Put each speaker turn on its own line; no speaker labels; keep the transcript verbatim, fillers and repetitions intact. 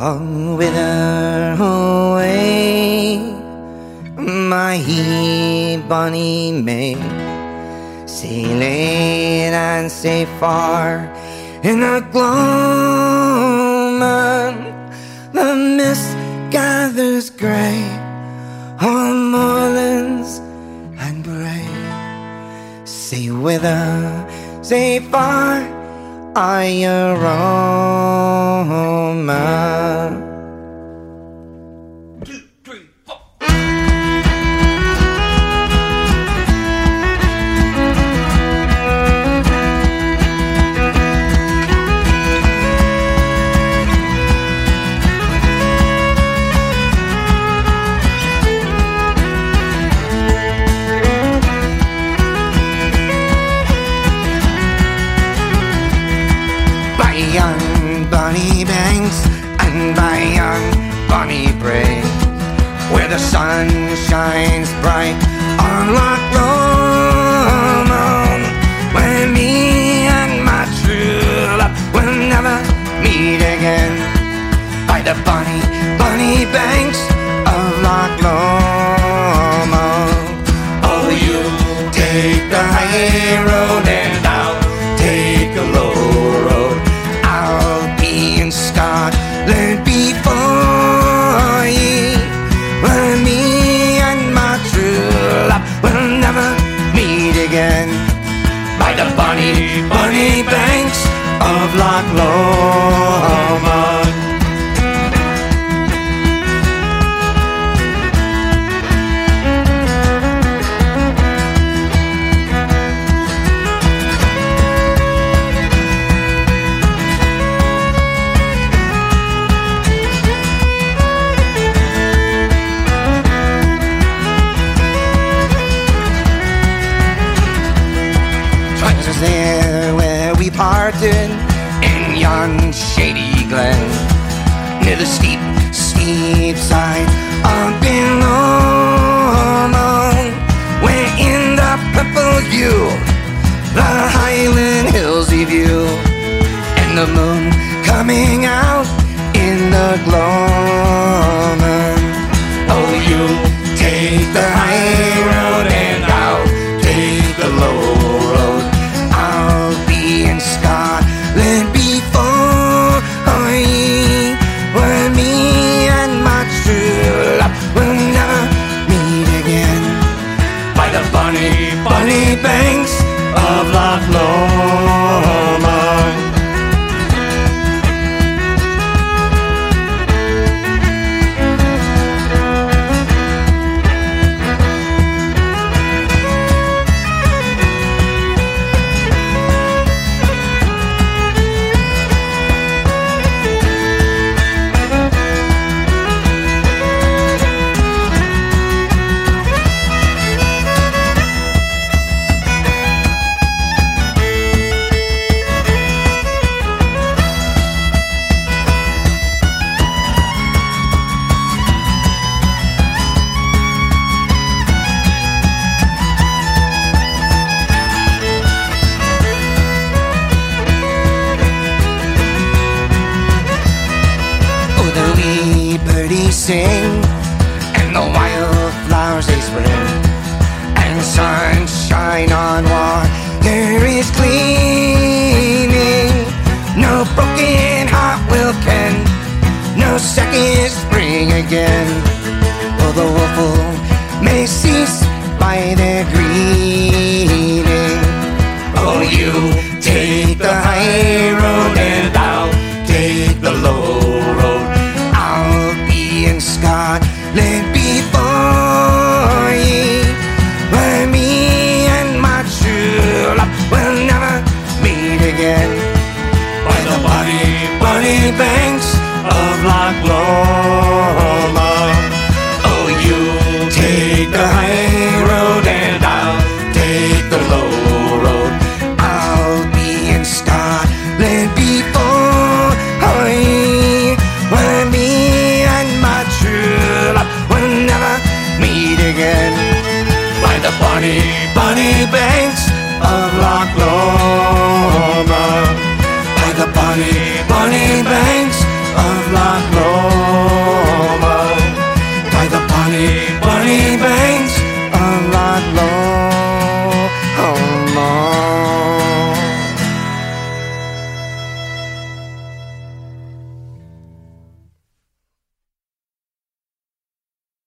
I'll wither away, my bonny maid. Say late and say far in the gloam, the mist gathers grey on moorlands and brae. Say whither, say far, are you roam?
Two, three, four.
By yon bonny banks and by yon bonny brae, where the sun shines bright on Loch Lomond, where me and my true love will never meet again. By the bonny, bonny banks of Loch Lomond. Oh, you take the high road and I'll take the low road. I'll be in Scotland before ye, where me and my true love will never meet again. By the bonny, bonny banks of Loch Lomond. There where we parted in yon shady glen, near the steep, steep side of Lomond, where in the purple hue the Highland Hills they view, and the moon coming out in the gloam. Oh, you take the high road and I'll take the low road. In Scotland before ye, where me and my true love will never meet again. By the bonny, bonny banks of Loch Lomond. Sing, and the wildflowers they spring, and sunshine on water is gleaming. No broken heart will ken, no second spring again. Though the woeful may cease by their greeting. Oh, you take the high road and I'll take the low road. In Scotland before ye, where me and my true love will never meet again. By the bonny, bonny banks of Loch Lomond. Oh, you take the high road and I'll take the low road. I'll be in Scotland before ye, where me and my true love will never meet again. By the bonny, bonny banks of